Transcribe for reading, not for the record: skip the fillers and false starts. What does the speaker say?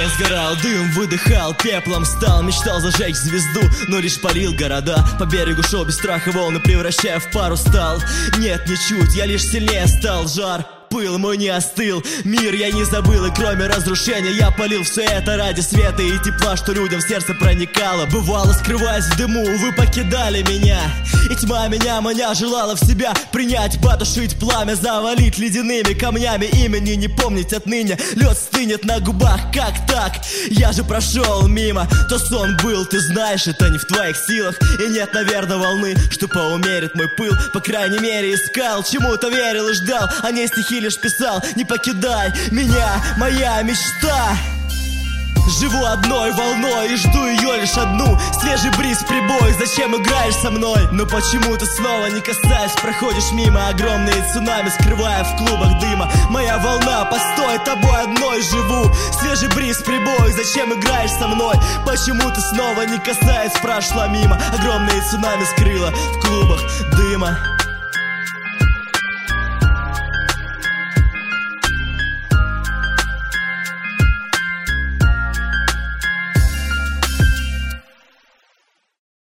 я сгорал, дым выдыхал, пеплом стал. Мечтал зажечь звезду, но лишь парил города. По берегу шел без страха волны, превращая в пару стал. Нет, ничуть, я лишь сильнее стал. Жар, пыл мой не остыл, мир я не забыл. И кроме разрушения я полил все это ради света и тепла, что людям в сердце проникало. Бывало, скрываясь в дыму, вы покидали меня, и тьма меня маня желала в себя принять, потушить пламя, завалить ледяными камнями. Имени не помнить отныне, лед стынет на губах. Как так? Я же прошел мимо. То сон был, ты знаешь, это не в твоих силах. И нет, наверное, волны, что поумерит мой пыл. По крайней мере искал, чему-то верил и ждал, а не стихи лишь писал. Не покидай меня, моя мечта. Живу одной волной и жду ее лишь одну. Свежий бриз, прибой, зачем играешь со мной? Но почему ты снова не касаясь проходишь мимо? Огромные цунами, скрывая в клубах дыма. Моя волна, постой, тобой одной живу. Свежий бриз, прибой, зачем играешь со мной? Почему ты снова не касаясь прошла мимо? Огромные цунами скрыла в клубах дыма.